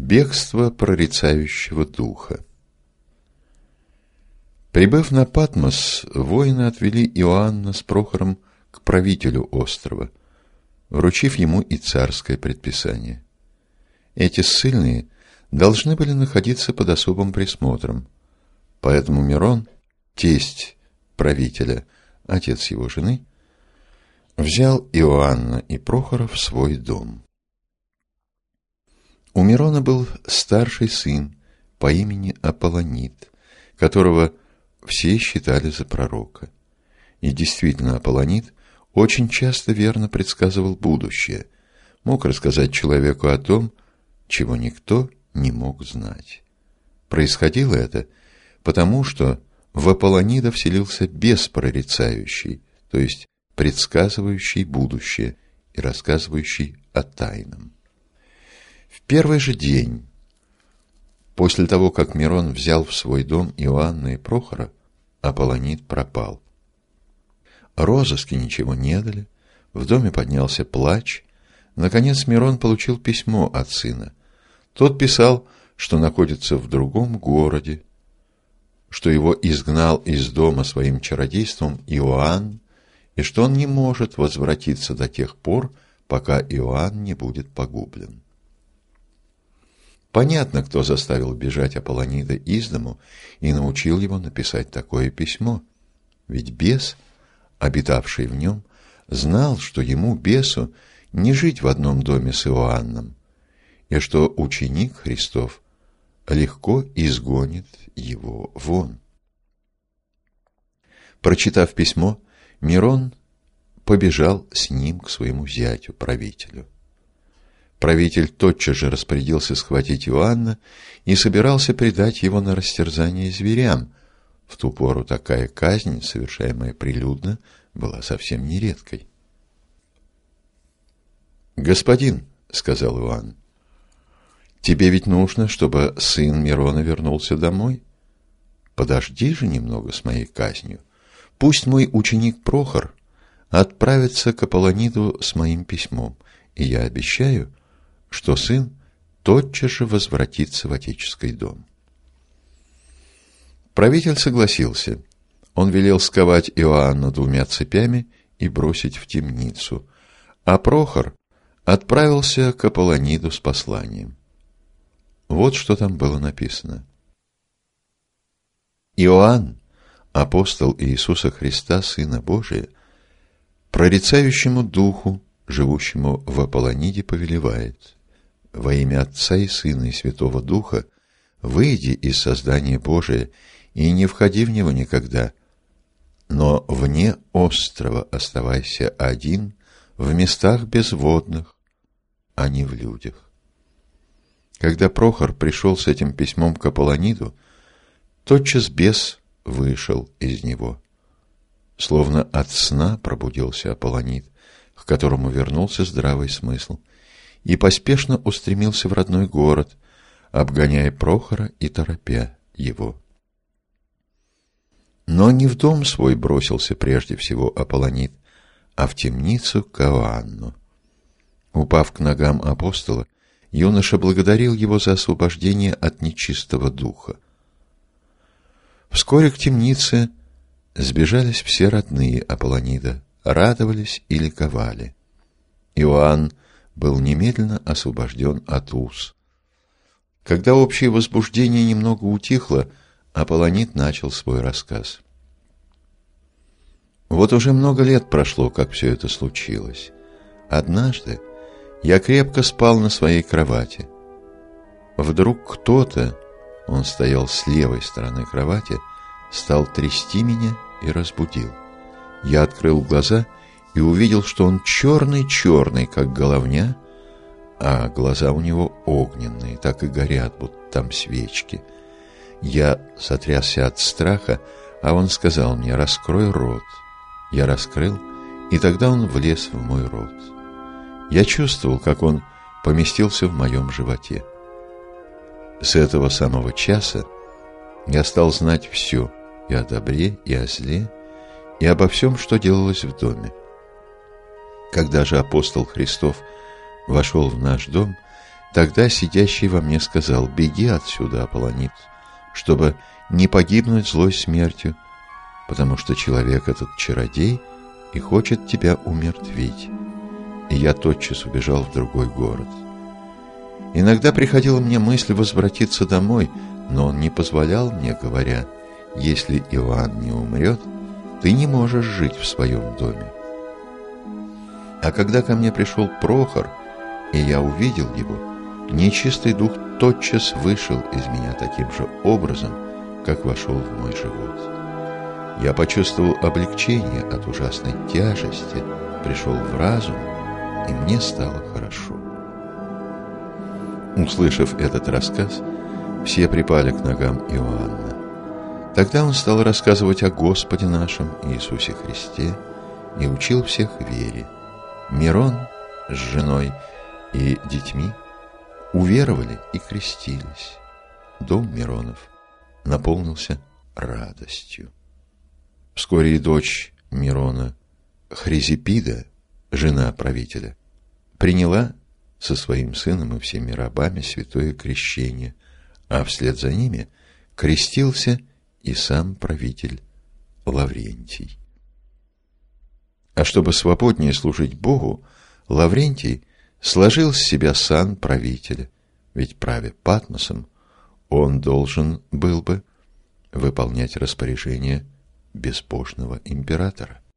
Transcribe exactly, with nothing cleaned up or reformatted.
Бегство прорицающего духа. Прибыв на Патмос, воины отвели Иоанна с Прохором к правителю острова, вручив ему и царское предписание. Эти ссыльные должны были находиться под особым присмотром, поэтому Мирон, тесть правителя, отец его жены, взял Иоанна и Прохора в свой дом. У Мирона был старший сын по имени Аполлонид, которого все считали за пророка. И действительно, Аполлонид очень часто верно предсказывал будущее, мог рассказать человеку о том, чего никто не мог знать. Происходило это потому, что в Аполлонида вселился бес прорицающий, то есть предсказывающий будущее и рассказывающий о тайном. В первый же день, после того, как Мирон взял в свой дом Иоанна и Прохора, Аполлонид пропал. Розыски ничего не дали, в доме поднялся плач. Наконец Мирон получил письмо от сына. Тот писал, что находится в другом городе, что его изгнал из дома своим чародейством Иоанн, и что он не может возвратиться до тех пор, пока Иоанн не будет погублен. Понятно, кто заставил бежать Аполлонида из дому и научил его написать такое письмо. Ведь бес, обитавший в нем, знал, что ему, бесу, не жить в одном доме с Иоанном, и что ученик Христов легко изгонит его вон. Прочитав письмо, Мирон побежал с ним к своему зятю, правителю. Правитель тотчас же распорядился схватить Иоанна и собирался предать его на растерзание зверям. В ту пору такая казнь, совершаемая прилюдно, была совсем нередкой. «Господин, — сказал Иоанн, — тебе ведь нужно, чтобы сын Мирона вернулся домой? Подожди же немного с моей казнью. Пусть мой ученик Прохор отправится к Аполлониду с моим письмом, и я обещаю, что сын тотчас же возвратится в отеческий дом». Правитель согласился. Он велел сковать Иоанна двумя цепями и бросить в темницу, а Прохор отправился к Аполлониду с посланием. Вот что там было написано. «Иоанн, апостол Иисуса Христа, Сына Божия, прорицающему духу, живущему в Аполлониде, повелевает: во имя Отца и Сына и Святого Духа выйди из создания Божия и не входи в него никогда, но вне острова оставайся один в местах безводных, а не в людях». Когда Прохор пришел с этим письмом к Аполлониду, тотчас бес вышел из него. Словно от сна пробудился Аполлонид, к которому вернулся здравый смысл, и поспешно устремился в родной город, обгоняя Прохора и торопя его. Но не в дом свой бросился прежде всего Аполлонид, а в темницу к Иоанну. Упав к ногам апостола, юноша благодарил его за освобождение от нечистого духа. Вскоре к темнице сбежались все родные Аполлонида, радовались и ликовали. Иоанн был немедленно освобожден от уз. Когда общее возбуждение немного утихло, Аполлонид начал свой рассказ. Вот уже много лет прошло, как все это случилось. Однажды я крепко спал на своей кровати. Вдруг кто-то, он стоял с левой стороны кровати, стал трясти меня и разбудил. Я открыл глаза и увидел, что он черный-черный, как головня, а глаза у него огненные, так и горят, будто там свечки. Я сотрясся от страха, а он сказал мне: «Раскрой рот». Я раскрыл, и тогда он влез в мой рот. Я чувствовал, как он поместился в моем животе. С этого самого часа я стал знать все и о добре, и о зле, и обо всем, что делалось в доме. Когда же апостол Христов вошел в наш дом, Тогда сидящий во мне сказал: «Беги отсюда, Аполлонит, чтобы не погибнуть злой смертью, потому что человек этот чародей и хочет тебя умертвить». И я тотчас убежал в другой город. Иногда приходила мне мысль возвратиться домой, но он не позволял мне, говоря: «Если Иван не умрет, ты не можешь жить в своем доме». А когда ко мне пришел Прохор, и я увидел его, нечистый дух тотчас вышел из меня таким же образом, как вошел в мой живот. Я почувствовал облегчение от ужасной тяжести, пришел в разум, и мне стало хорошо. Услышав этот рассказ, все припали к ногам Иоанна. Тогда он стал рассказывать о Господе нашем Иисусе Христе и учил всех вере. Мирон с женой и детьми уверовали и крестились. Дом Миронов наполнился радостью. Вскоре и дочь Мирона, Хризиппида, жена правителя, приняла со своим сыном и всеми рабами святое крещение, а вслед за ними крестился и сам правитель Лаврентий. А чтобы свободнее служить Богу, Лаврентий сложил с себя сан правителя, ведь, правя Патмосом, он должен был бы выполнять распоряжение безбожного императора.